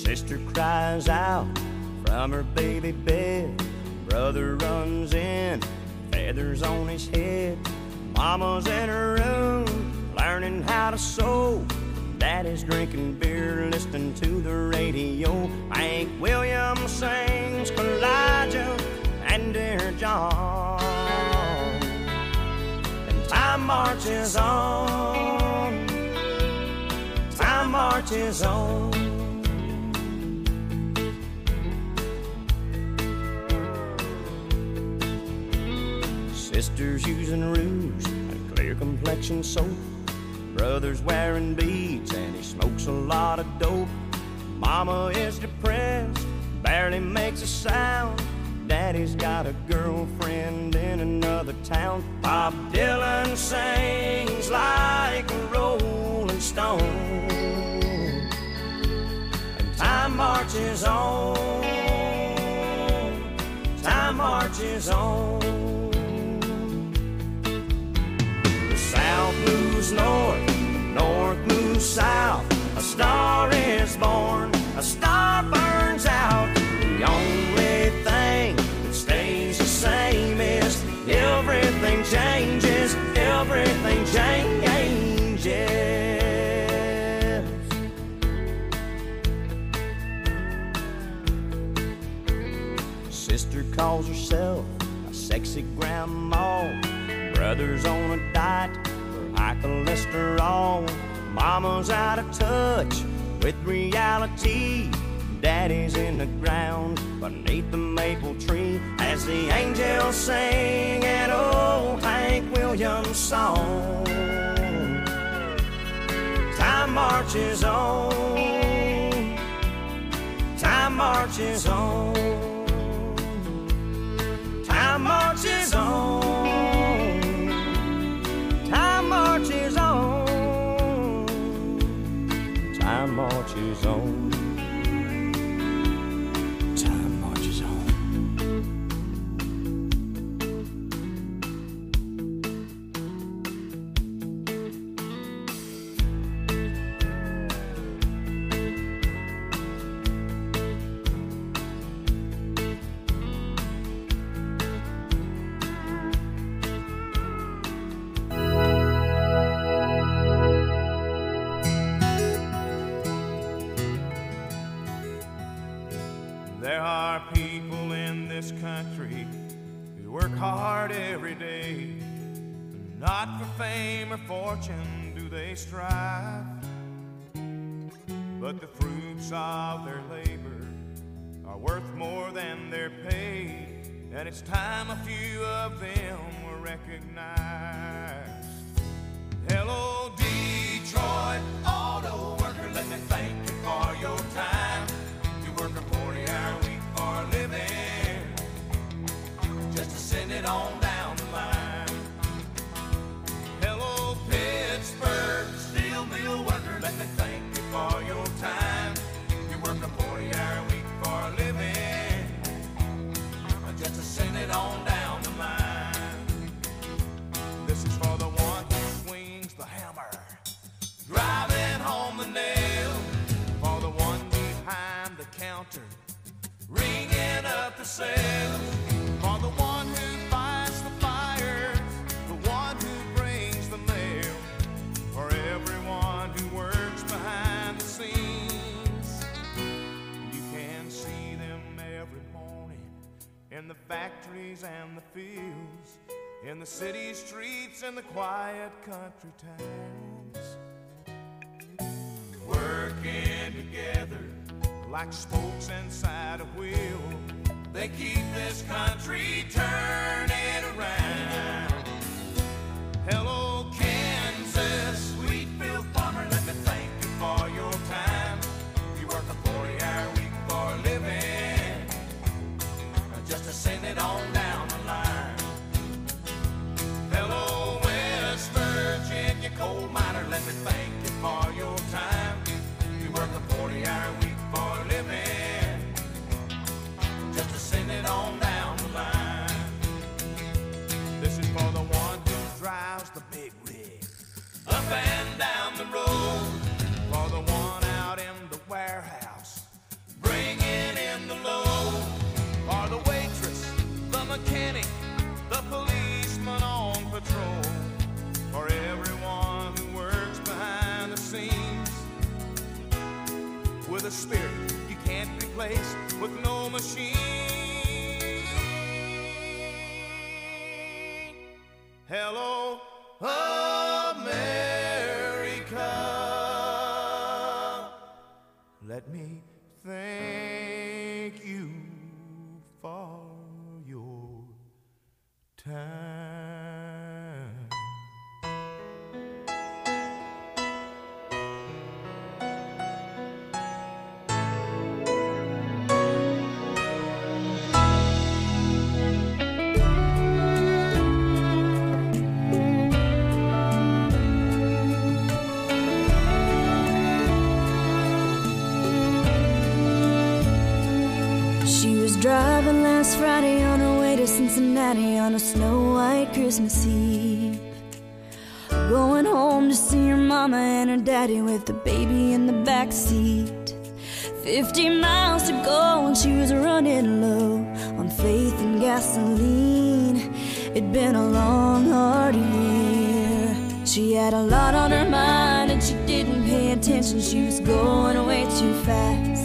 Sister cries out from her baby bed. Brother runs in, feathers on his head. Mama's in her room, learning how to sew. Daddy's drinking beer, listening to the radio. Hank Williams sings Elijah and Dear John. And time marches on. Time marches on. Sister's using rouge and clear complexion soap. Brother's wearing beads and he smokes a lot of dope. Mama is depressed, barely makes a sound. Daddy's got a girlfriend in another town. Bob Dylan sings like a rolling stone. And time marches on. Time marches on. South moves north, north moves south. A star is born, a star burns out. The only thing that stays the same is everything changes, everything changes. Sister calls herself a sexy grandma. Brother's on a diet for high cholesterol. Mama's out of touch with reality. Daddy's in the ground beneath the maple tree as the angels sing an old Hank Williams song. Time marches on. Time marches on. Time marches on. Time marches on. Time marches on. Time marches on. There are people in this country who work hard every day. Not for fame or fortune do they strive, but the fruits of their labor are worth more than their pay. And it's time a few of them were recognized. Hello, Detroit auto worker, let me thank you for your time. You work a 40-hour week for a living, just to send it on down the line. Hello, Pittsburgh steel mill worker, let me thank you for your time. You work a 40-hour week for a living, just to send it on down the line. This is for the one who swings the hammer, driving home the nail. For the one behind the counter, ringing up the sales. For the one who fights the fires, the one who brings the mail. For everyone who works behind the scenes, you can see them every morning in the factories and the fields, in the city streets and the quiet country towns, working together like spokes inside a wheel. They keep this country turning around. Hello, Kansas, Wheatfield farmer, let me thank you for your time. You work a 40-hour week for a living, just to send it on down the line. Hello, West Virginia coal miner, let me thank you for your time. You work a 40-hour week for a living, just to send it on down the line. This is for the one who drives the big rig up and down the road. For the one out in the warehouse, the spirit you can't replace with no machine. Hello, America. Let me thank you for your time. Driving last Friday on her way to Cincinnati on a snow-white Christmas Eve. Going home to see her mama and her daddy with the baby in the back seat. 50 miles to go and she was running low on faith and gasoline. It'd been a long, hard year. She had a lot on her mind and she didn't pay attention. She was going way too fast.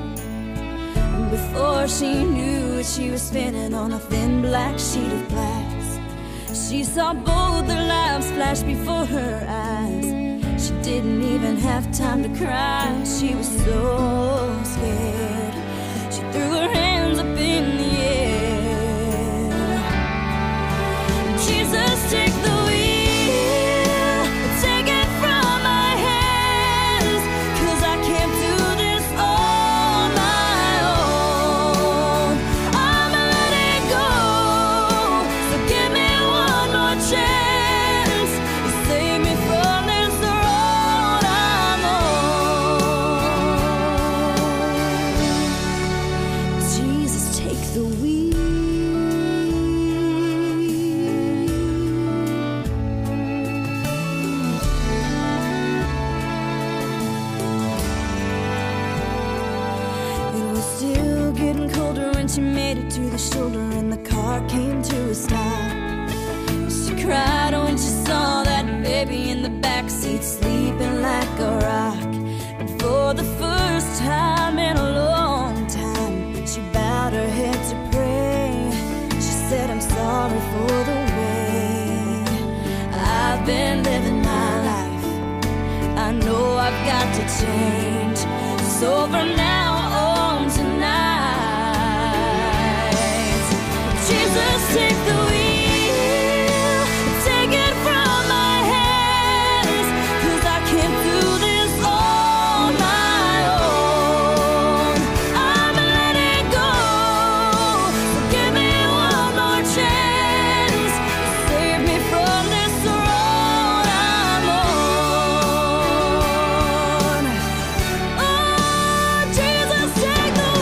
Before she knew it, she was spinning on a thin black sheet of glass. She saw both their lives flash before her eyes. She didn't even have time to cry. She was so scared. She threw her hands up in the air. Jesus, take the wheel, take it from my hands, 'cause I can't do this all my own. I'm letting go, so give me one more chance to save me from this road I'm on. Jesus, take the wheel. It was still getting colder when she made it to the shoulder and the car came to a stop. She cried when she saw that baby in the backseat sleeping like a rock. And for the first time in a long time, she bowed her head to pray. She said, I'm sorry for the way I've been living my life. I know I've got to change. So from now on tonight, Jesus, take the wheel, take it from my hands, 'cause I can't do this on my own. I'm letting go, so give me one more chance to save me from this road I'm on. Oh, Jesus, take the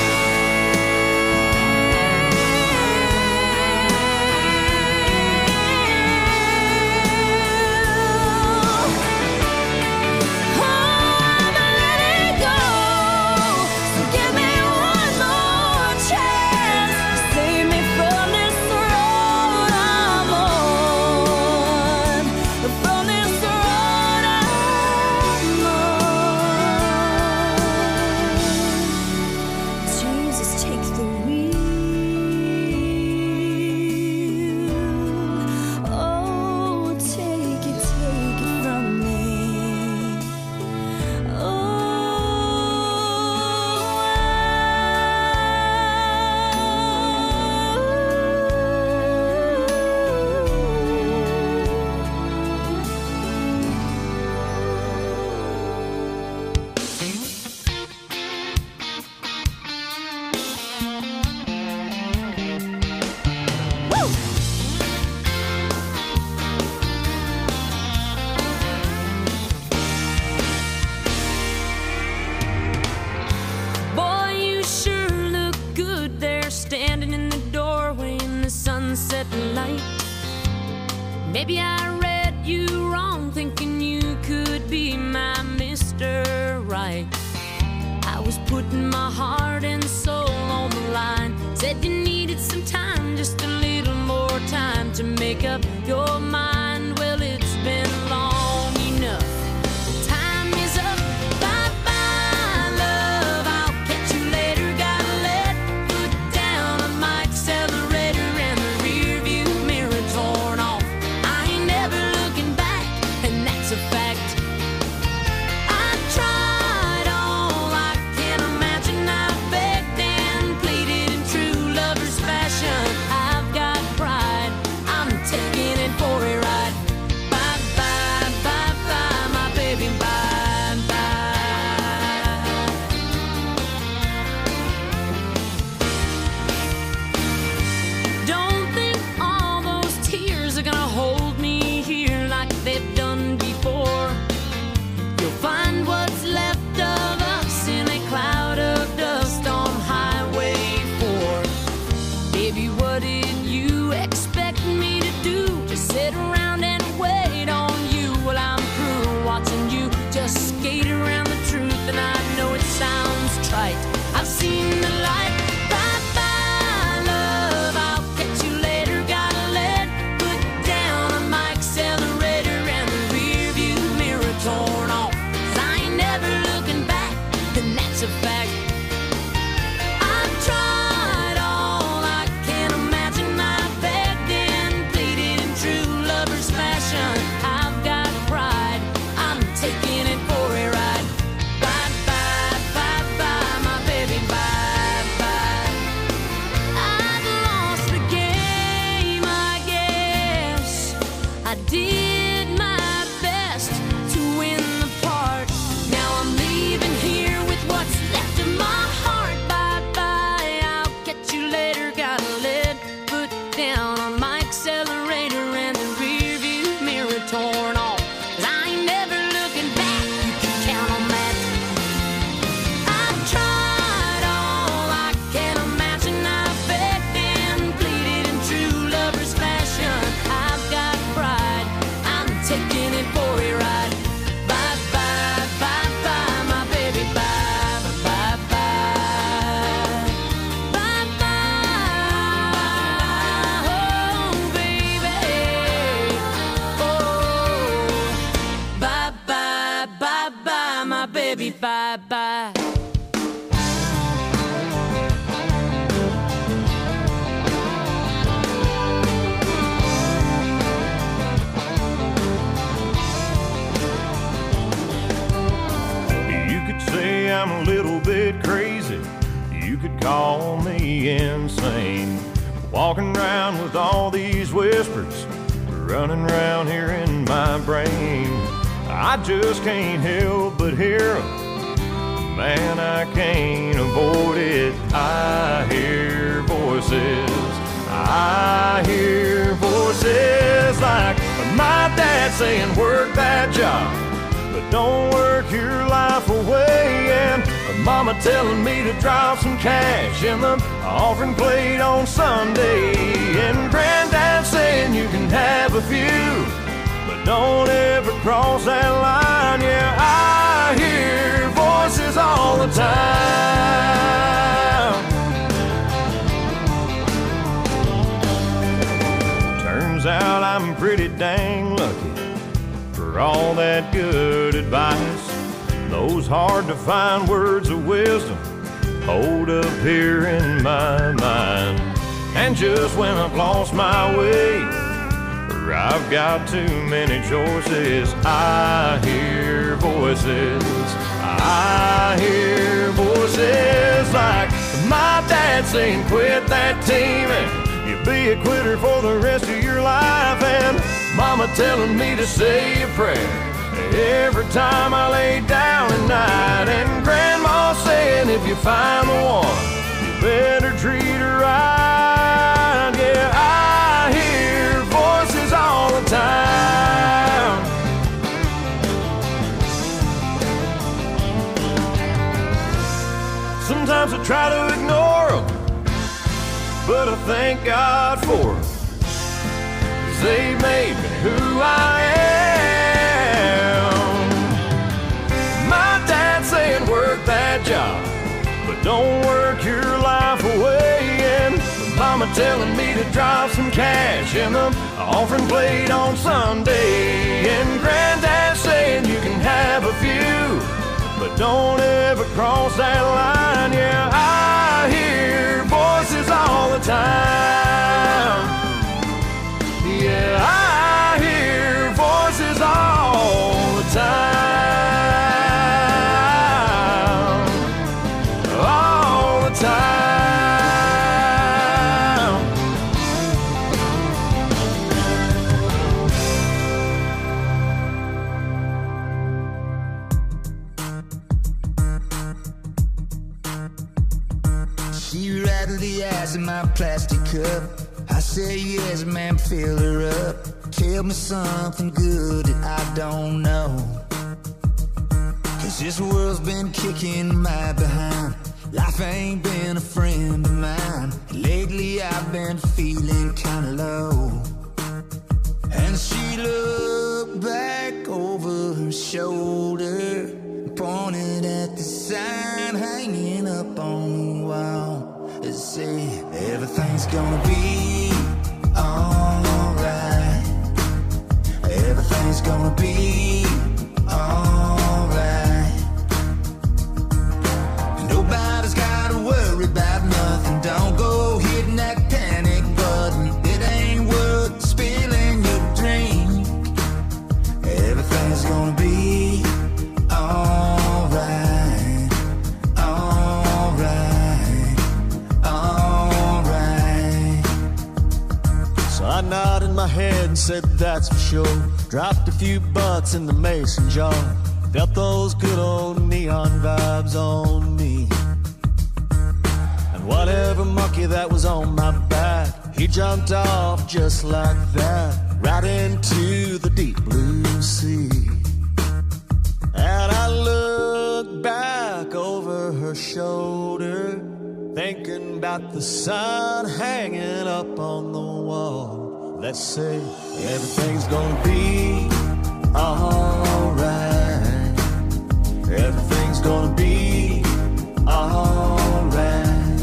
Maybe I read you wrong, thinking you could be my Mr. Right. I was putting my heart and soul on the line. Said you needed some time, just a little more time to make up your mind. Well, it's been long enough. Time is up. Bye-bye, love. baby, bye-bye. You could say I'm a little bit crazy. You could call me insane. Walking around with all these whispers running around here in my brain. I just can't help but hear them. Man, I can't avoid it. I hear voices. I hear voices like my dad saying, work that job, but don't work your life away. And mama telling me to drop some cash in the offering plate on Sunday. And granddad saying you can have a few, but don't ever cross that line. Yeah, I hear voices all the time. Turns out I'm pretty dang lucky for all that good advice. Those hard to find words of wisdom hold up here in my mind. And just when I've lost my way, or I've got too many choices, I hear voices. I hear voices like my dad saying, quit that teaming, you'll be a quitter for the rest of your life. And mama telling me to say a prayer every time I lay down at night. And grandma saying if you find the one, you better treat her right. Yeah, I hear voices all the time. Sometimes I try to ignore them, but I thank God for them, 'cause they made me who I am. My dad saying work that job, but don't work your life away. And mama telling me to drop some cash in the offering plate on Sunday. And granddad saying you can have a few, but don't ever cross that line. Yeah, I hear voices all the time. Yeah, I hear voices all the time. All the time. She rattled the ice in my plastic cup. I say yes, ma'am, fill her up. Tell me something good that I don't know, 'cause this world's been kicking my behind. Life ain't been a friend of mine. Lately I've been feeling kinda low. And she looked back over her shoulder, pointed at the sign hanging up on the wall. It said, everything's gonna be alright. Everything's gonna be alright. Nobody's gotta worry about nothing. Don't go hitting that panic button. It ain't worth spilling your drink. Everything's gonna be alright. Alright. Alright. So I nodded my head and said that's for sure. Dropped a few bucks in the mason jar. Felt those good old neon vibes on me. And whatever monkey that was on my back, he jumped off just like that, right into the deep blue sea. And I looked back over her shoulder, thinking about the sun hanging up on the wall. Let's say everything's gonna be alright. Everything's gonna be alright.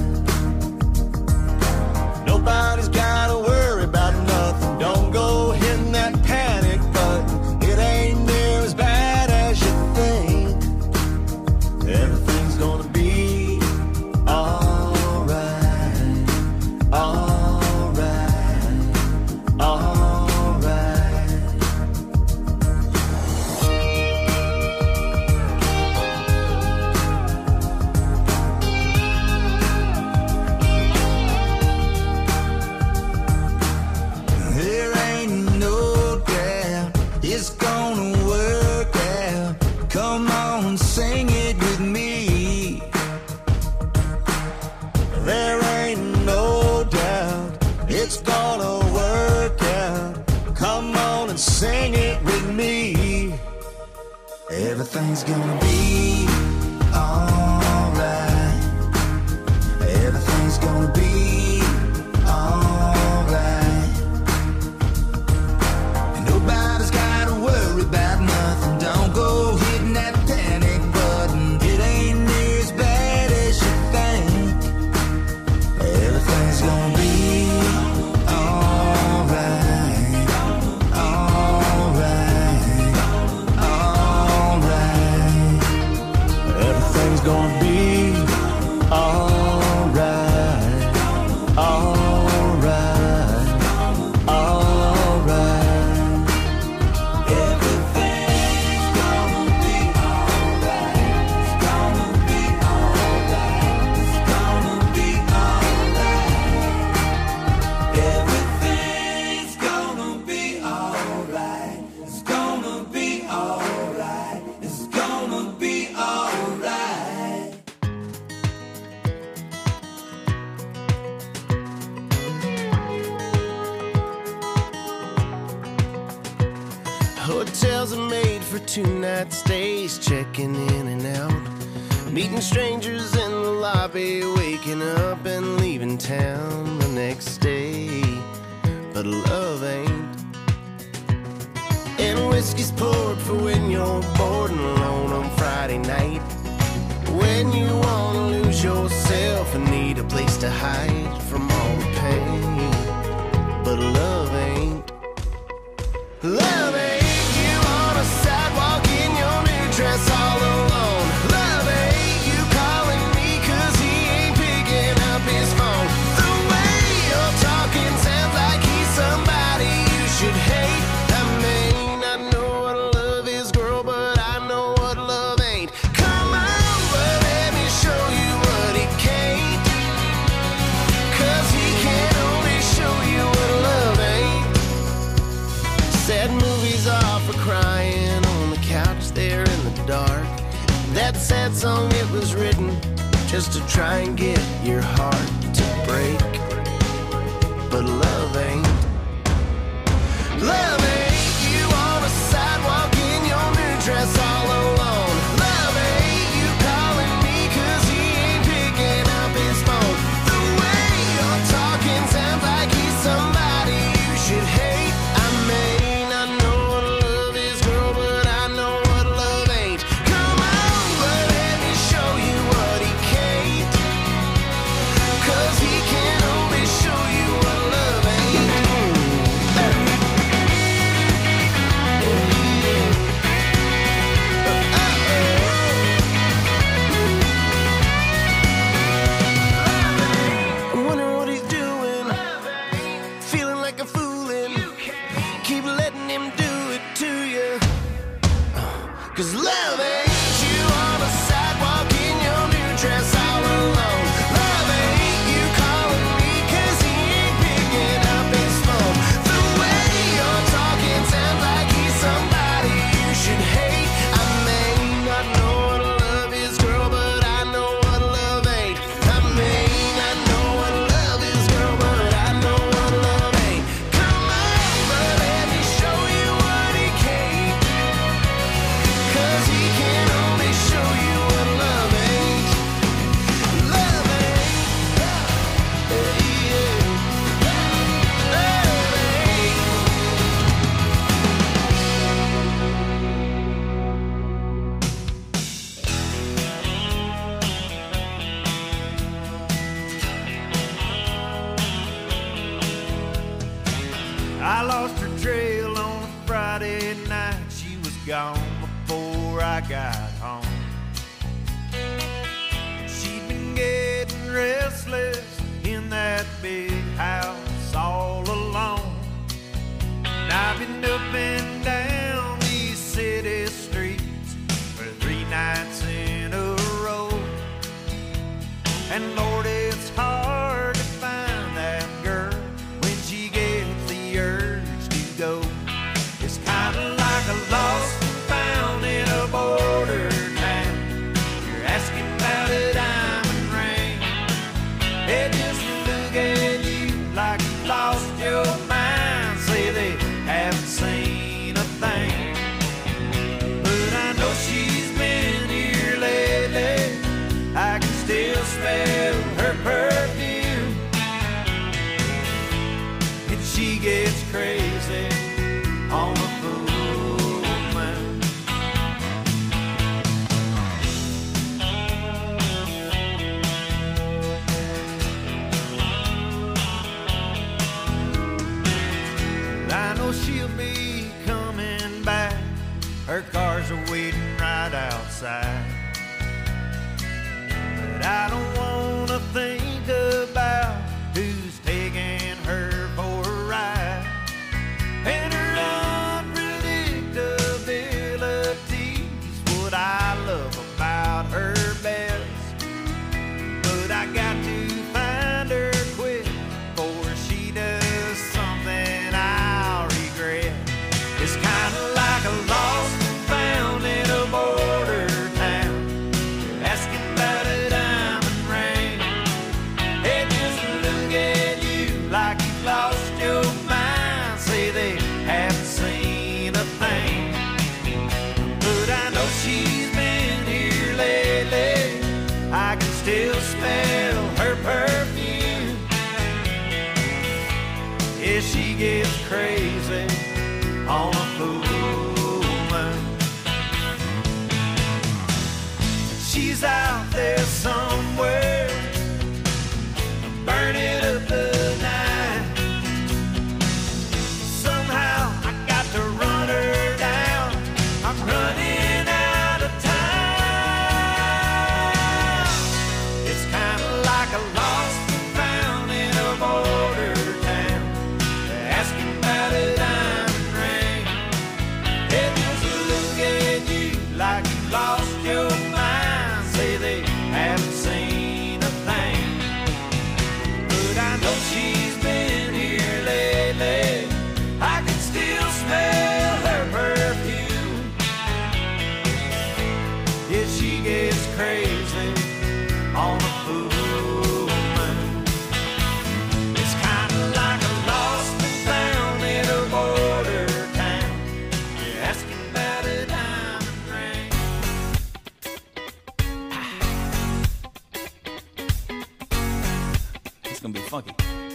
Nobody's gotta worry about nothing. Don't go hitting that panic button. It ain't near as bad as you think. Come on, sing it with me. There ain't no doubt it's gonna work out. Come on and sing it with me. Everything's gonna be alright. Everything's gonna be alright. Nobody's gotta worry about nothing. Don't go hitting that panic button. It ain't near as bad as you think. Everything's gonna be alright. Alright. Alright. Everything's gonna be alright. Alright. Alright. Everything's gonna be alright. It's gonna be alright. It's gonna be alright. Everything's gonna be alright. It's gonna be alright. It's gonna be alright. Hotels are made for 2-night stays, checking in and out, meeting strangers in the lobby, waking up and leaving town the next day. But love ain't. And whiskey's poured for when you're bored and alone on Friday night, when you wanna lose yourself and need a place to hide from all the pain. But love ain't. Love ain't. You on a sidewalk in your new dress all alone. Love ain't. You calling me 'cause he ain't picking up his phone. The way you're talking sounds like he's somebody you should hate. I mean, I know what love is, girl, but I know what love ain't. Come on, but let me show you what he can't. 'Cause he can only show you what love ain't. Sad movies are for crying on the couch there in the dark. That sad song, it was written just to try and get your heart to break. But love ain't. Love ain't. You on a sidewalk in your new dress all alone. Love ain't. You calling me 'cause he ain't picking up his phone. The way you're talking sounds like he's somebody you should hate. I mean, I know what love is, girl, but I know what love ain't. Come on, but let me show you what he can't. 'Cause he can only show you what love ain't. I wonder what he's doing, feeling like a foolin'. Keep letting him do it to you. 'Cause love ain't. You on a sidewalk in your new dress all alone. Love ain't. You calling me 'cause he ain't picking up his phone. The way you're talking sounds like he's somebody you should hate. I mean, I know what love is, girl, but I know what love ain't. I mean, I know what love is, girl, but I know what love ain't. Come on, but let me show you what he can't. 'Cause he can only show you what love ain't. Love ain't. Yeah. Love ain't. I lost her trail on a Friday night. She was gone before I got home. She'd been getting restless in that big house all alone. And I've been up and down these city streets for 3 nights in a row. And Lord, it's hard to find that girl when she gets the urge to go. It's kinda like a lost and found in a border side. But I don't wanna think about who's taking her for a ride. And her unpredictability's what I love about her best. But I got to find her quick before she does something I'll regret. It's kinda like a lost and found in a border town. You're asking about a diamond ring. They just look at you like you've lost your mind. Say they haven't seen a thing. But I know she's been here lately. I can still smell her perfume. Yeah, she gets crazy on a full moon. She's out there somewhere, burning up the night. Somehow I got to run her down. I'm running out of time. It's kind of like a lost and found in a border town. They're asking about a diamond ring. They just look at you like you lost your mind. Say they haven't seen a thing. But I know she's been here lately. I can still smell her perfume. Yeah, she gets crazy on a full moon. It's kinda like a lost and found in a border town. You're asking about a diamond ring. It's gonna be funky.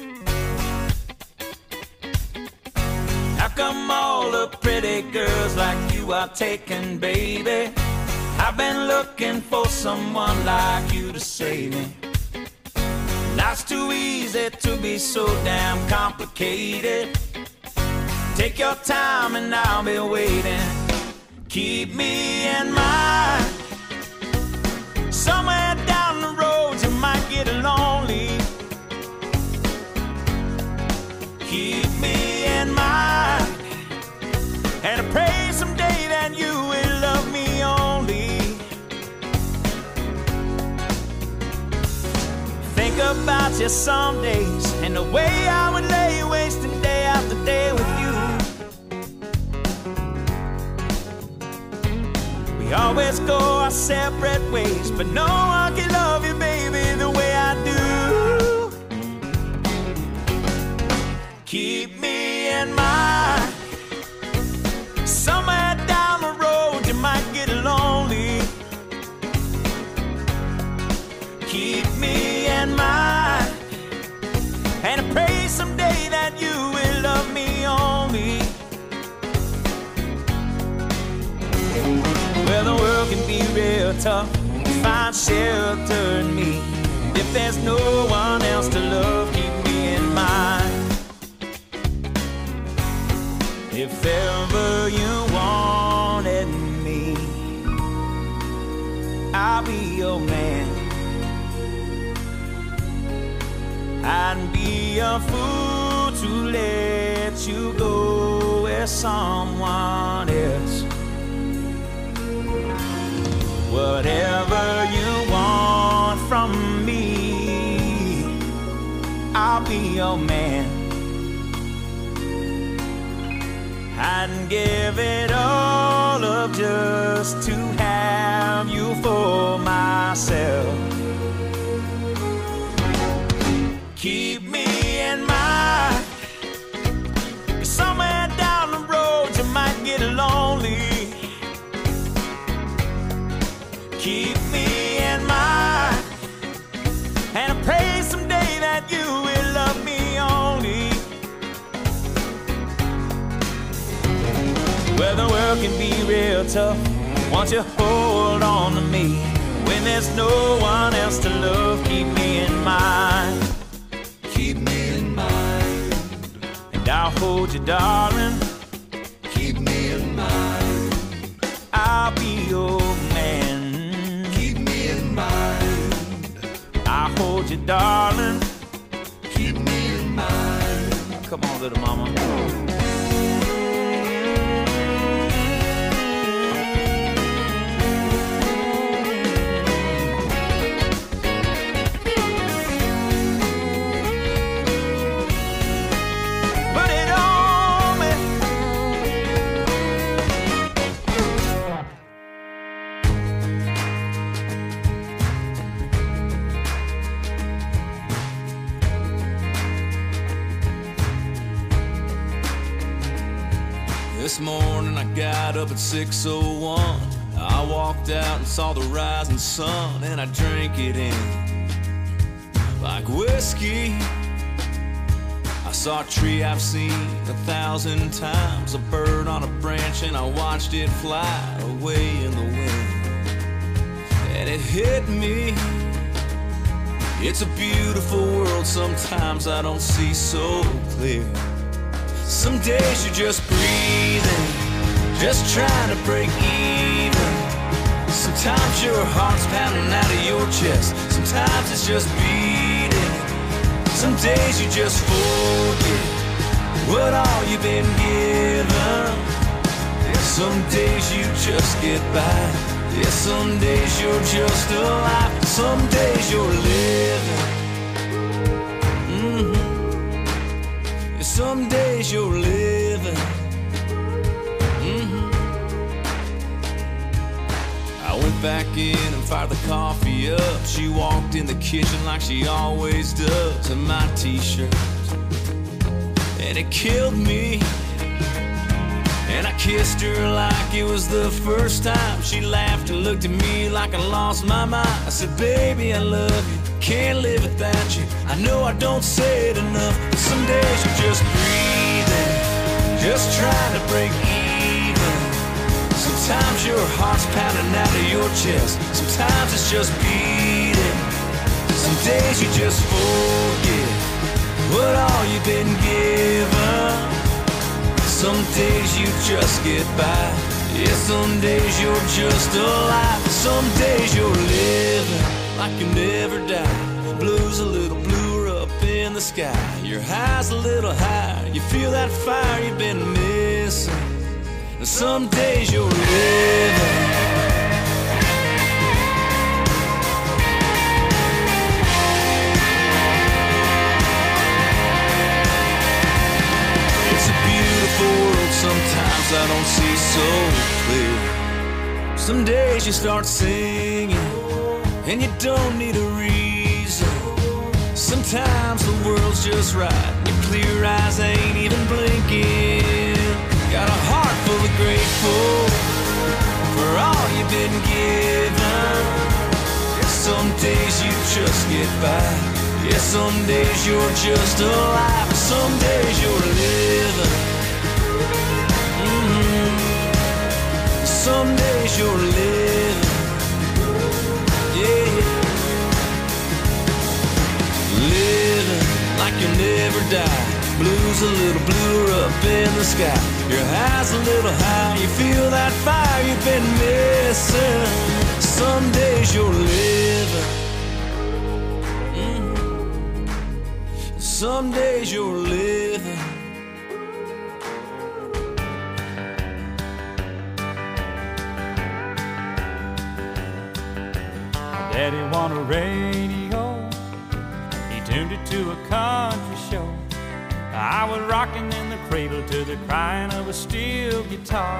How come all the pretty girls like you are taken, baby? I've been looking for someone like you to save me. Life's too easy to be so damn complicated. Take your time and I'll be waiting. Keep me in mind. Somewhere down the road you might get lonely. Keep me in mind. And I pray someday that you will love me only. Think about you some days and the way I would lay wasting day after day with you. We always go our separate ways, but no one can love you, baby, the way I do. Keep me in mind. Somewhere down the road you might get lonely. Keep me in mind. And I pray someday that you will love me only. Well, the world can be real tough. Find shelter in me. If there's no one else to love, keep me in mind. If ever you wanted me, I'll be your man. I'd be a fool to let you go with someone else. Whatever you want from me, I'll be your man. I'd give it all up just to have you for myself. Keep me in mind. Somewhere down the road you might get lonely. Keep me in mind. And I pray someday that you will love me only. Well, the world can be real tough. Won't you hold on to me? When there's no one else to love, keep me in mind. Keep me in mind. And I'll hold you, darling. Keep me in mind. I'll be your man. you, darling. Keep me in mind. Come on, little mama. This morning I got up at 6:01. I walked out and saw the rising sun, and I drank it in like whiskey. I saw a tree I've seen 1,000 times, a bird on a branch, and I watched it fly away in the wind. And it hit me, it's a beautiful world, sometimes I don't see so clear. Some days you're just breathing, just trying to break even. Sometimes your heart's pounding out of your chest, sometimes it's just beating. Some days you just forget what all you've been given. Some days you just get by. Yeah, some days you're just alive. Some days you're living. Some days you're living. I went back in and fired the coffee up. She walked in the kitchen like she always does, in my t-shirt, and it killed me. And I kissed her like it was the first time. She laughed and looked at me like I lost my mind. I said, baby, I love you, can't live without you. I know I don't say it enough, but some days you're just breathing, just trying to break even. Sometimes your heart's pounding out of your chest, sometimes it's just beating. Some days you just forget what all you've been given. Some days you just get by. Yeah, some days you're just alive. Some days you're living like you never die. Blue's a little bluer up in the sky. Your high's a little higher. You feel that fire you've been missing. And some days you're living. Sometimes I don't see so clear. Some days you start singing and you don't need a reason. Sometimes the world's just right, your clear eyes ain't even blinking. Got a heart full of grateful for all you've been given. Some days you just get by. Yeah, some days you're just alive. Some days you're living. Some days you're living, yeah. Living like you'll never die. Blue's a little bluer up in the sky. Your high's a little high. You feel that fire you've been missing. Some days you're living. Some days you're living. Daddy won a radio, he tuned it to a country show. I was rocking in the cradle to the crying of a steel guitar.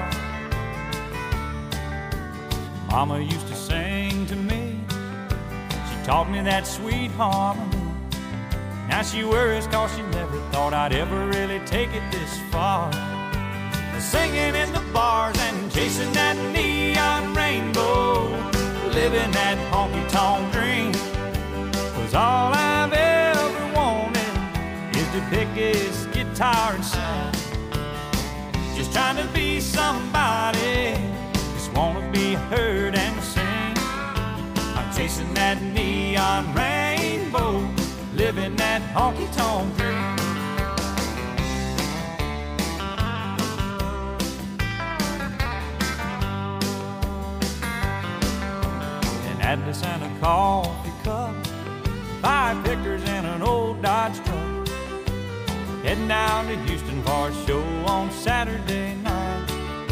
Mama used to sing to me, she taught me that sweet harmony. Now she worries cause she never thought I'd ever really take it this far. Singing in the bars and chasing that neon rainbow, living that honky-tonk dream. 'Cause all I've ever wanted is to pick his guitar and sing. Just trying to be somebody, just wanna be heard and sing. I'm chasing that neon rainbow, living that honky-tonk dream. Atlas and a coffee cup, 5 pickers and an old Dodge truck, heading down to Houston for a show on Saturday night.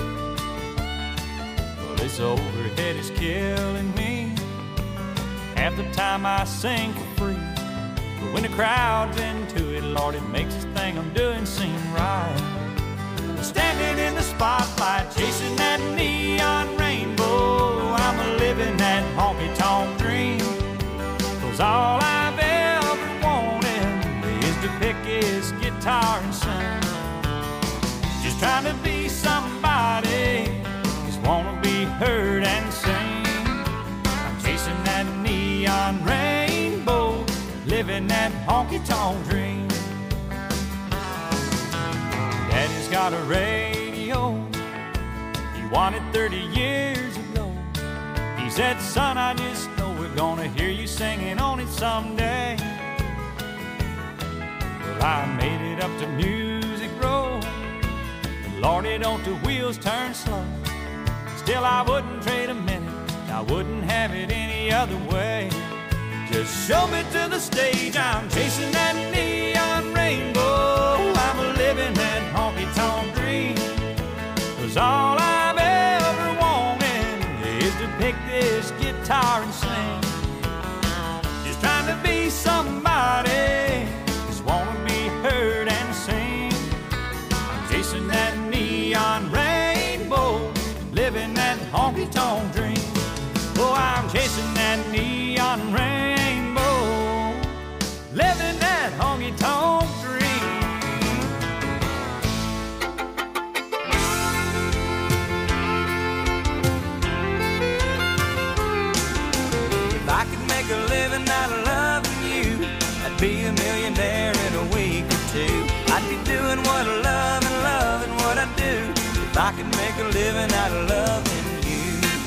Well, this overhead is killing me. Half the time I sing for free, but when the crowd's into it, Lord, it makes this thing I'm doing seem right. Standing in the spotlight, chasing that neon rainbow, I'm living that honky-tonk dream. 'Cause all I've ever wanted is to pick his guitar and sing. Just trying to be somebody, just wanna be heard and sing. I'm chasing that neon rainbow, living that honky-tonk dream. Daddy's got a radio, he won it 30 years ago. He said, son, I just know we're gonna hear you singing on it someday. Well, I made it up to Music Row, but Lordy, don't the wheels turn slow. Still, I wouldn't trade a minute, I wouldn't have it any other way. Just show me to the stage, I'm chasing that neon rainbow, I'm living that honky-tonk dream. 'Cause all I've ever wanted is to pick this guitar and sing. Just trying to be somebody, just wanna be heard and sing. I'm chasing that neon rainbow, living that honky-tonk dream. Oh, I'm chasing that neon rainbow, living that honky-tonk dream. If I could make a living out of loving you, I'd be a millionaire in a week or two. I'd be doing what I love and loving what I do. If I could make a living out of loving you.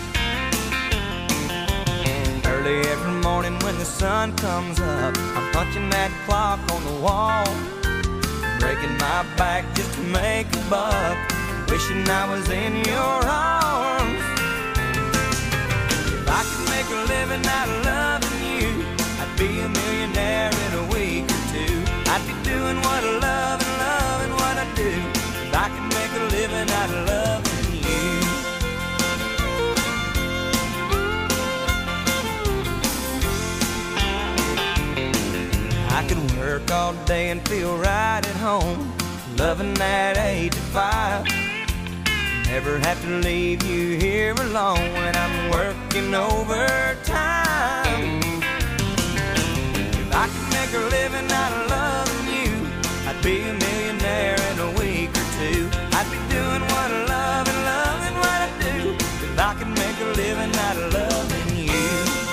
Early every morning when the sun comes up, I'm punching that clock on the wall, breaking my back just to make a buck, wishing I was in your arms. If I could make a living out of loving you, I'd be a millionaire in a week or two. I'd be doing what I love and loving what I do. If I could make a living out of loving you. I could work all day and feel right at home, loving that 8 to 5. Never have to leave you here alone when I'm working overtime. If I could make a living out of loving you, I'd be a millionaire in a week or two. I'd be doing what I love and loving what I do. If I could make a living out of loving you.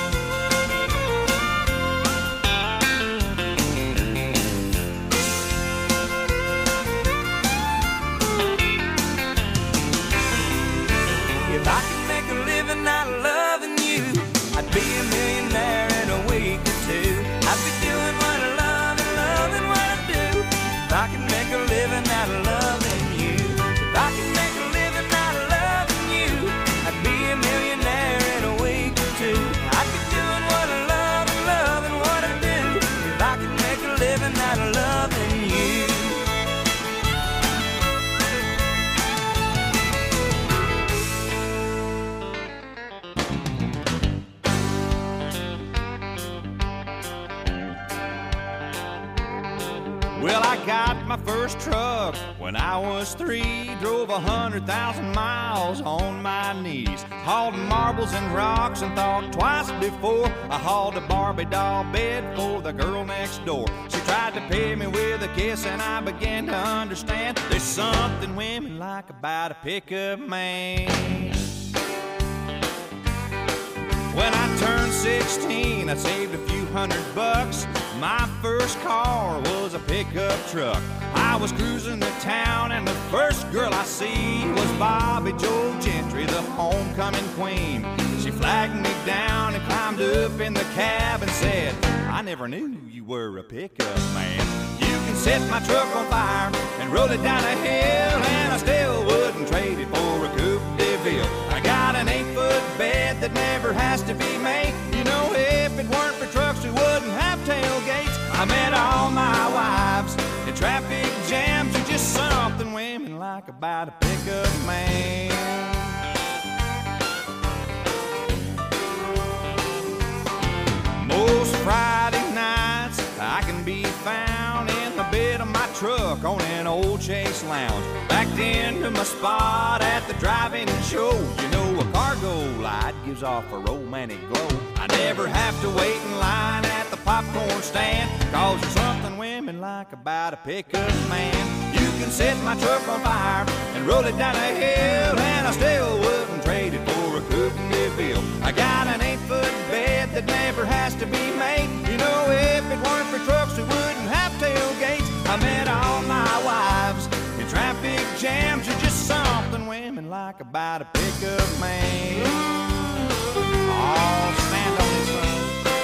If I could make a living out of loving you, I'd be a millionaire in a week or two. I'd be doing what I love and loving what I do. If I could make a living out of loving you. If I could make a living out of loving you, I'd be a millionaire in a week or two. I'd be doing what I love and loving what I do. If I could make a living out of loving you. Well, I got my first truck when I was 3. Drove 100,000 miles on my knees. Hauled marbles and rocks and thought twice before I hauled a Barbie doll bed for the girl next door. She tried to pay me with a kiss and I began to understand there's something women like about a pickup man. When I turned 16, I saved a few $100. My first car was a pickup truck. I was cruising the town and the first girl I see was Bobby Joe Gentry, the homecoming queen. She flagged me down and climbed up in the cab and said, I never knew you were a pickup man. You can set my truck on fire and roll it down a hill, and I still wouldn't trade it for a Coupe de Ville. I got an 8-foot bed that never has to be made. You know, if it weren't for trucks, we wouldn't have tailgates. I met all my wives in traffic jams. You're just something women like about a pickup man. Most Friday nights I can be found in the bed of my truck on an old Chase Lounge, backed into my spot at the drive-in show. You know, a cargo light gives off a romantic glow. I never have to wait in line at the popcorn stand, 'cause there's something women like about a pickup man. You can set my truck on fire and roll it down a hill, and I still wouldn't trade it for a coupe de ville. I got an 8-foot bed that never has to be made. You know, if it weren't for trucks, we wouldn't have tailgates. I met all my wives in traffic jams. You're just something women like about a pickup man. Oh, stand on this one.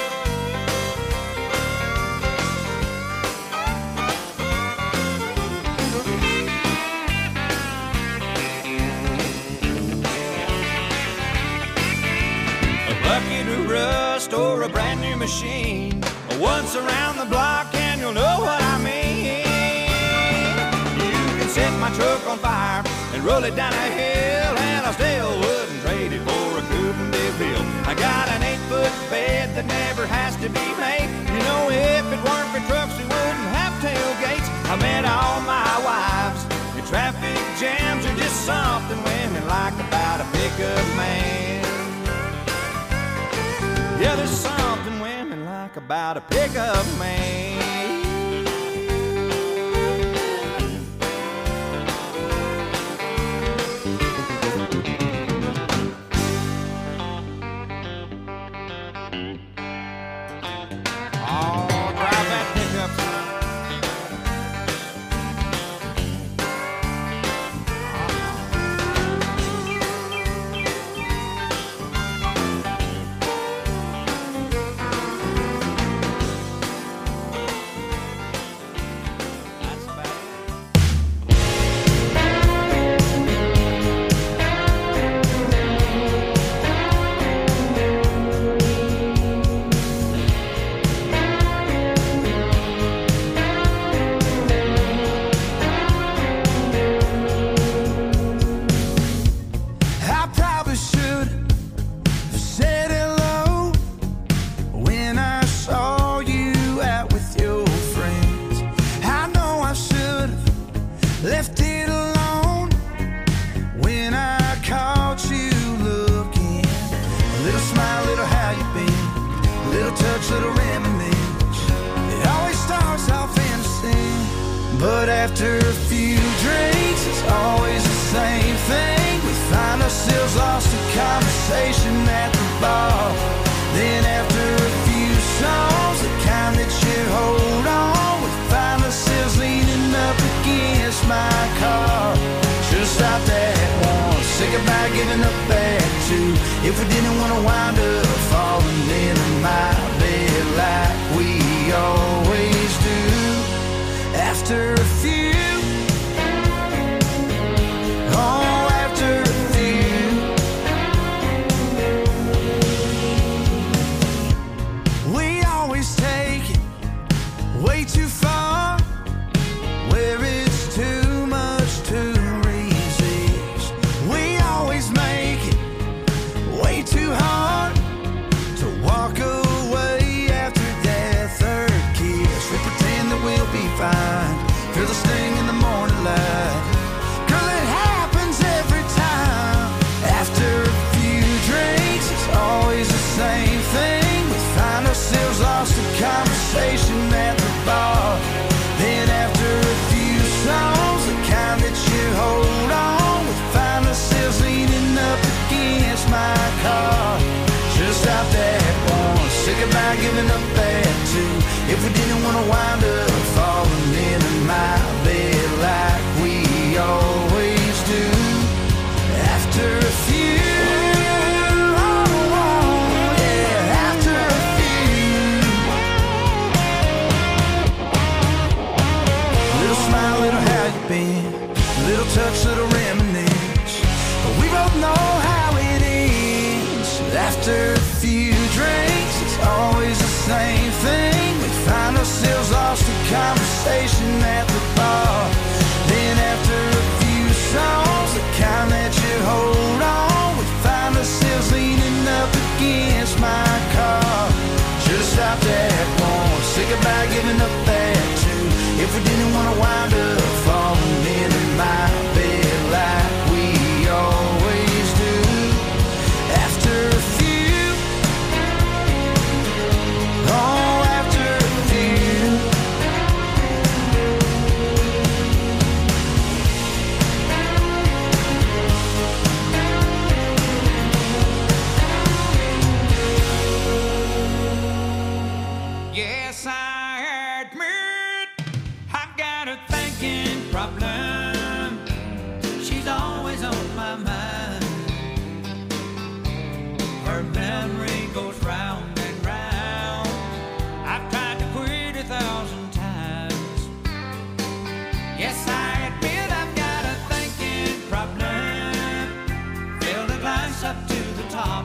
A bucket of rust or a brand new machine, once around the block and you'll know what I mean. You can set my truck on fire and roll it down a hill, and I still wouldn't trade it for a coupe de ville. I got an 8-foot bed that never has to be made. You know, if it weren't for trucks, we wouldn't have tailgates. I met all my wives in traffic jams. Are just something women like about a pickup man. Yeah, there's something women like about a pickup man. Oh, drive that pickup, son. Left it alone when I caught you looking. A little smile, little how you been, a little touch, little reminiscence. It always starts off innocent, but after a few drinks, it's always the same thing. We find ourselves lost in conversation at the bar. Then after a few songs, the kind that you hold on, we find ourselves leaning up against my car. Should've stopped at one, say goodbye, giving up at two. If we didn't want to wind up falling into my bed like we always do. After a few, oh, after a few, we always take it way too far, where it's too much to resist. We always make it way too hard to walk away after that third kiss. We pretend that we'll be fine, feel the sting in the morning light. Girl, it happens every time. After a few drinks, it's always the same thing. We find ourselves lost in conversation at the bar. Then after a few songs, the kind that you hold on, we find ourselves leaning up against my car. Should've stopped at one, say goodbye, giving up at two. If we didn't want to wind up falling into my bed like we always do. After a few, oh, yeah, after a few. Little smile, little how you been, little touch, little reminiscence. But we both know how it ends. against my car. Should've stopped at one. Say goodbye, giving up that two. If we didn't want to wind up falling into my bed like we always do. After a few, oh, after a few. Yes, I admit I've got a thinking problem. She's always on my mind. Her memory goes round and round. I've tried to quit 1,000 times. Yes, I admit I've got a thinking problem. Fill the glass up to the top.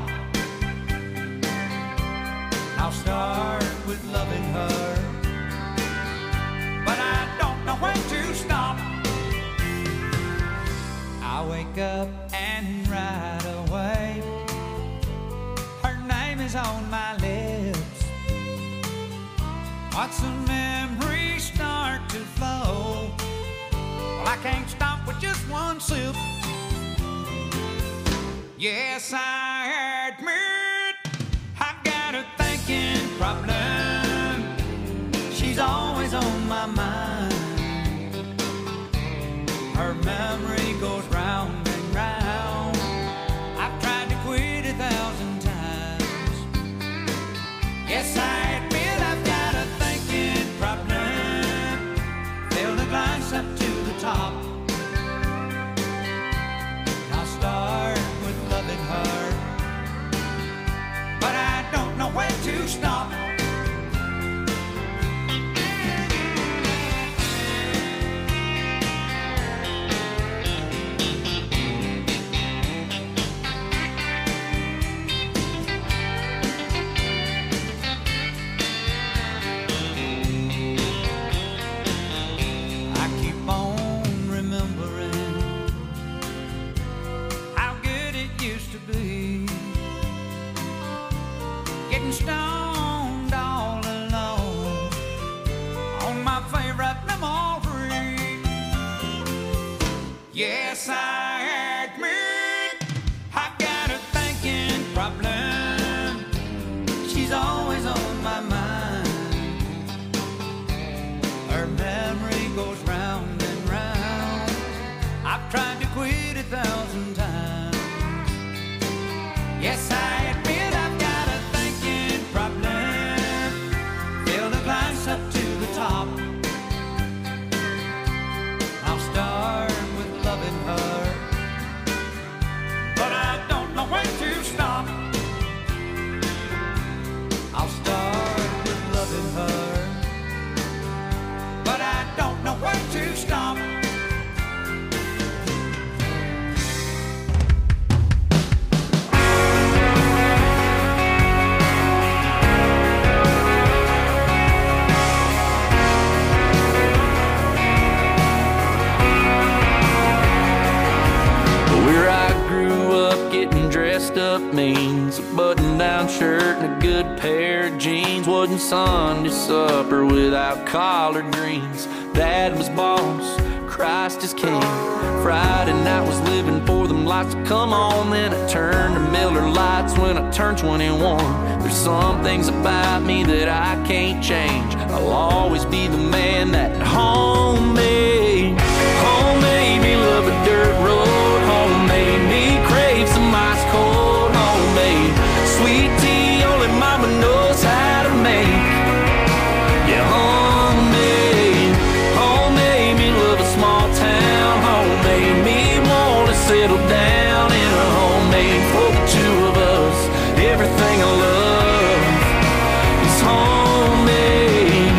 I'll start with loving her, but I don't know when to stop. I wake up and right away her name is on my lips. Watch the memories start to flow. Well, I can't stop with just one sip. Yes, I admit I've got a thinking problem. She's always on my mind. Her memory goes round and round. I've tried to quit 1,000 times. Yes, I admit I've got a thinking problem. Fill the glass up to the top. I'll start with loving her, but I don't know when to stop. I keep on remembering how good it used to be. Getting stoned all alone on my favorite memory. Yes, I admit I've got a thinking problem. She's always on my mind. Her memory goes round and round. I've tried to quit 1,000 times. Yes, I admit I've got a thinking problem. Fill the glass up to the top. I'll start with loving her, but I don't know when to stop. I'll start with loving her, but I don't know when to stop. Where I grew up, getting dressed up means a button-down shirt and a good pair of jeans. Wasn't Sunday supper without collard greens. Dad was boss, Christ is king. Friday night was living for them lights to come on. Then I turned to Miller Lights when I turned 21. There's some things about me that I can't change. I'll always be the man that home made. Home made me love a dirt road. Home made me crave some ice cold. Homemade sweet tea only mama knows how to make. Yeah, homemade. Home made me love a small town. Home made me want to settle down in a homemade for the two of us. Everything I love is homemade.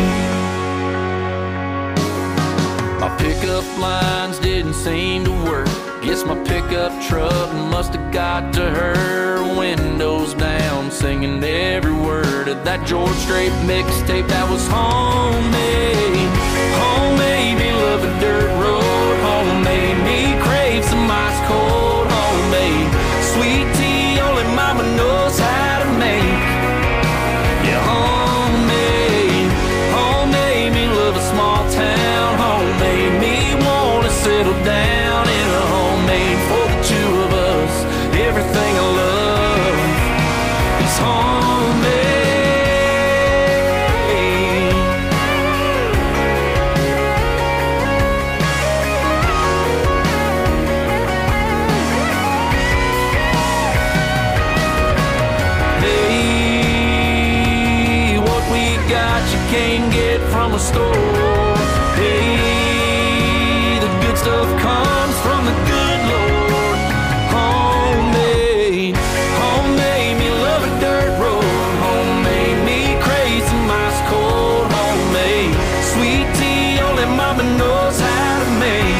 My pickup lines didn't seem to work. Guess my pickup truck must have got to her. Windows down, singing every word of that George Strait mixtape that was homemade. Homemade me love a dirt road. Homemade me crave some ice cold. Homemade sweet tea only mama knows how to homemade. Hey, what we got you can't get from a store. Hey, the good stuff comes from the good Lord. Homemade, homemade me love a dirt road. Homemade me crazy mice cold. Homemade, sweet tea only mama knows how to make.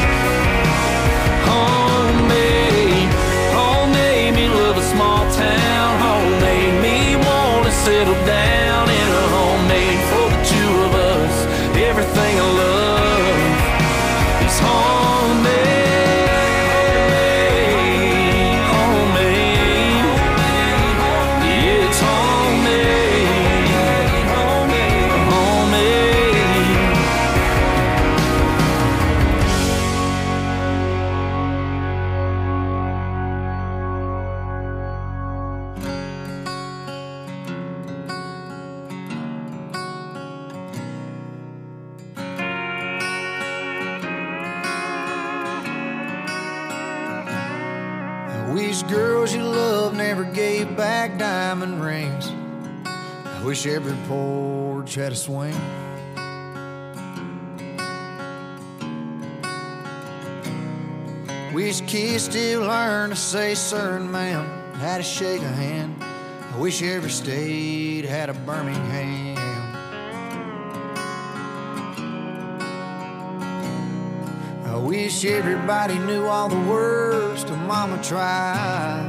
Homemade, homemade me love a small town. Homemade me wanna settle down in a homemade for the two of us. Everything I love is homemade, homemade. Yeah, it's homemade, homemade, homemade. I wish girls you love never gave back diamond rings. I wish every porch had a swing. Wish kids still learn to say sir and ma'am, how to shake a hand. I wish every state had a Birmingham. I wish everybody knew all the words to Mama Tried.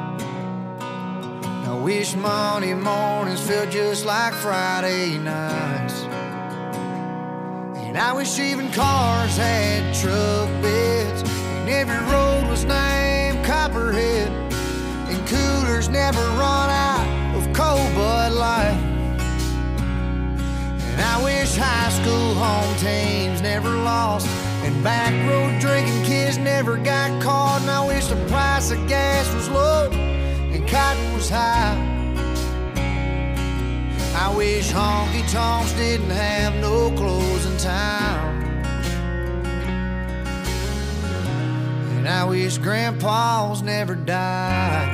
I wish Monday mornings felt just like Friday nights. And I wish even cars had truck beds, and every road was named Copperhead, and coolers never run out of cold Bud Light. And I wish high school home teams never lost, and back road drinking kids never got caught. And I wish the price of gas was low and cotton was high. I wish honky tonks didn't have no closing time. And I wish grandpas never died.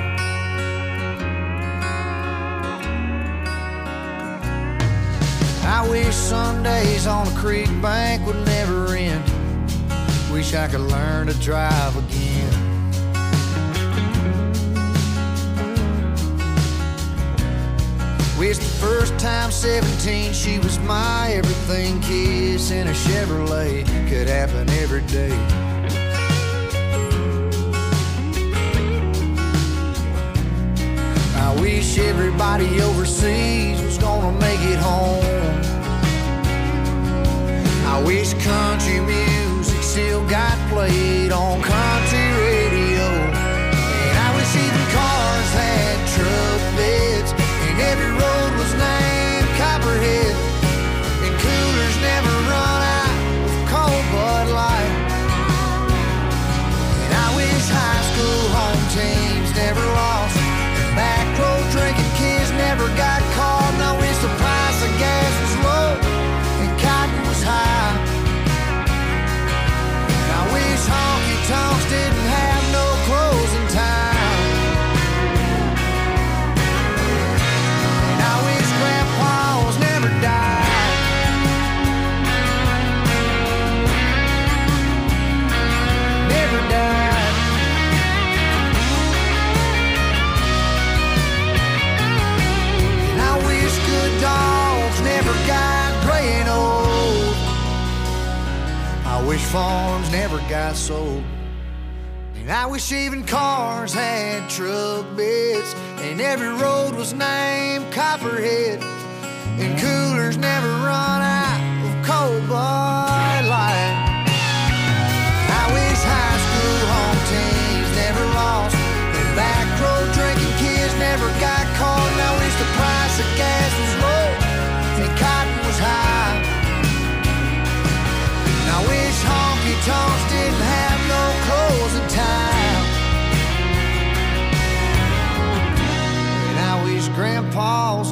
I wish Sundays on the creek bank would never end. Wish I could learn to drive again. Wish the first time 17 she was my everything. Kiss in a Chevrolet could happen every day. I wish everybody overseas was gonna make it home. I wish country music still got played on country radio. And I wish even cars had truck beds, and every road was named Copperhead, and coolers never run out of cold Bud Light. And I wish high school home teams never lost, and back road drinking kids never got caught. And I wish the price of gas was low and cotton was high. And I wish honky tonks didn't have no closing time. And I wish grandpas never died. Never died. And I wish good dogs never got gray and old. I wish farms never got sold. And I wish even cars had truck beds, and every road was named Copperhead, and coolers never run out of cold Bud Light. I wish high school home teams never lost, and back road drinking kids never got caught. And I wish the price of gas was low and cotton was high. And I wish honky tonks didn't have no closing time. And I wish grandpa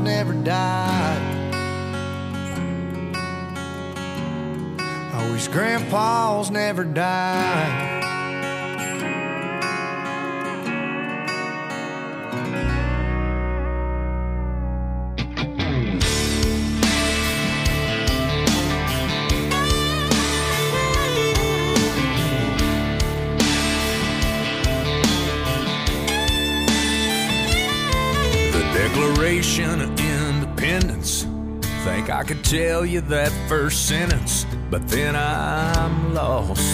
grandpa's never died. Oh, his grandpa's never died. Declaration of Independence. Think I could tell you that first sentence, but then I'm lost.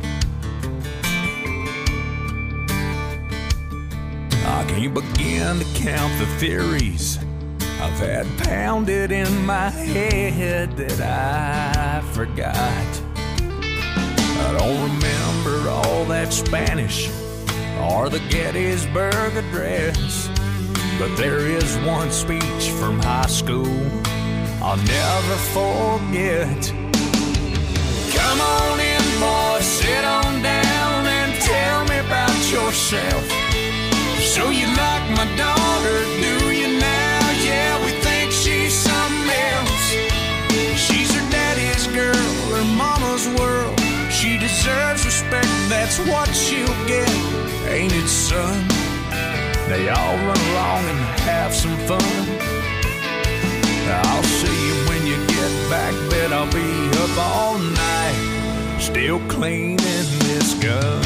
I can't begin to count the theories I've had pounded in my head that I forgot. I don't remember all that Spanish or the Gettysburg Address, but there is one speech from high school I'll never forget. Come on in, boy, sit on down and tell me about yourself. So you like my daughter, do you now? Yeah, we think she's something else. She's her daddy's girl, her mama's world. She deserves respect, that's what she'll get, ain't it, son? They all run along and have some fun. I'll see you when you get back, bet I'll be up all night, still cleaning this gun.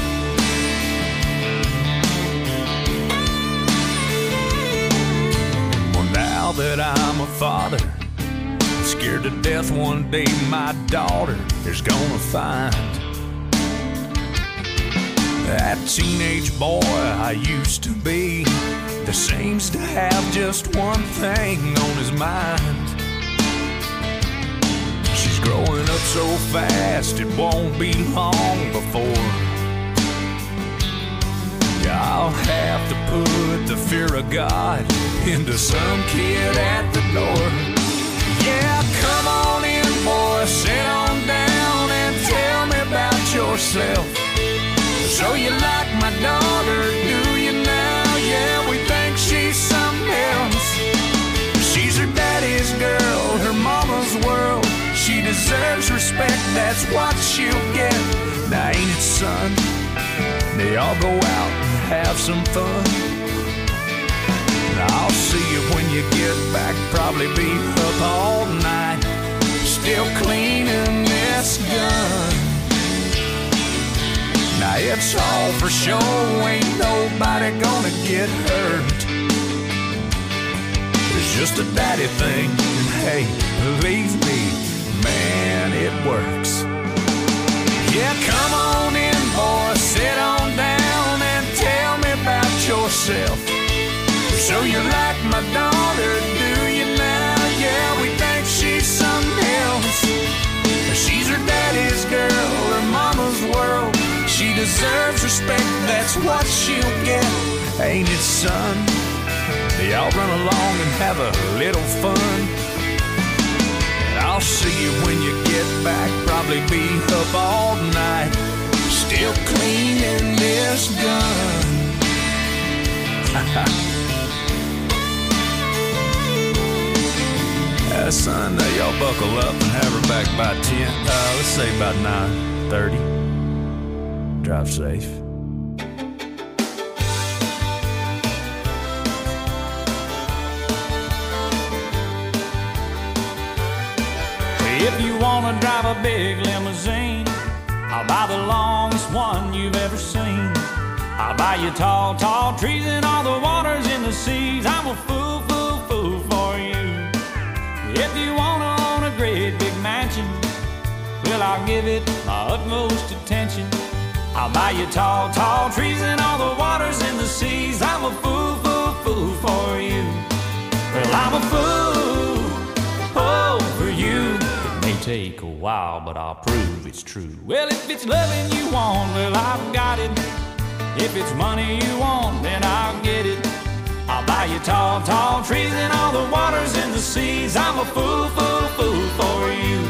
Well, now that I'm a father, I'm scared to death one day my daughter is gonna find that teenage boy I used to be that seems to have just one thing on his mind. She's growing up so fast it won't be long before I'll have to put the fear of God into some kid at the door. Yeah, come on in, boy, sit on down and tell me about yourself. So you like my daughter, do you now? Yeah, we think she's something else. She's her daddy's girl, her mama's world. She deserves respect, that's what she'll get. Now ain't it, son? They all go out and have some fun. Now I'll see you when you get back, probably be up all night, still cleaning this gun. Now it's all for show, ain't nobody gonna get hurt. It's just a daddy thing, and hey, believe me, man, it works. Yeah, come on in, boy, sit on down and tell me about yourself. So you like my daughter, do you now? Yeah, we think she's something else. She's her daddy's girl, her mama's world. She deserves respect, that's what she'll get, ain't it, son? They all run along and have a little fun. And I'll see you when you get back, probably be up all night, still cleaning this gun. Son, y'all buckle up and have her back by 10. Let's say about 9:30. Drive safe. If you wanna drive a big limousine, I'll buy the longest one you've ever seen. I'll buy you tall, tall trees and all the waters in the seas. I'm a fool, fool, fool for you. If you wanna own a great big mansion, well, I'll give it my utmost attention. I'll buy you tall, tall trees and all the waters in the seas. I'm a fool, fool, fool for you. Well, I'm a fool, oh, for you. It may take a while, but I'll prove it's true. Well, if it's loving you want, well, I've got it. If it's money you want, then I'll get it. I'll buy you tall, tall trees and all the waters in the seas. I'm a fool, fool, fool for you.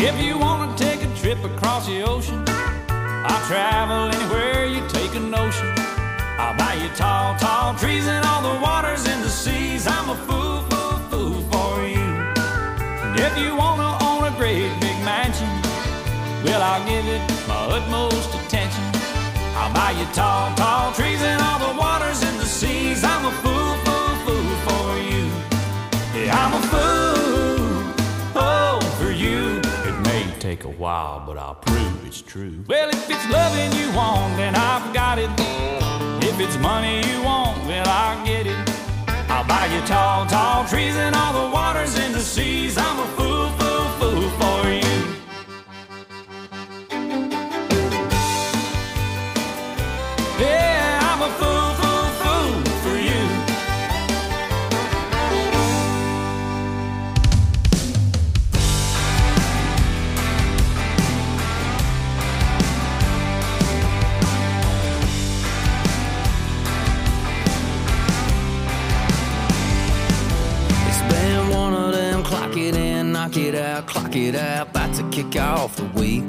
If you want to take a trip across the ocean, I'll travel anywhere you take a notion. I'll buy you tall, tall trees and all the waters in the seas. I'm a fool, fool, fool for you. And if you want to own a great big mansion, well, I'll give it my utmost attention. I'll buy you tall, tall trees and all the waters in the seas. I'm a fool, fool, fool for you. Yeah, I'm a fool, oh, for you. It may take a while, but I'll prove it's true. Well, if it's loving you want, then I've got it. If it's money you want, well, I'll get it. I'll buy you tall, tall trees and all the waters in the seas. I'm a fool, fool, fool for you. Yeah, I'm a fool, fool, fool for you. It's been one of them clock it in, knock it out, about to kick off the week.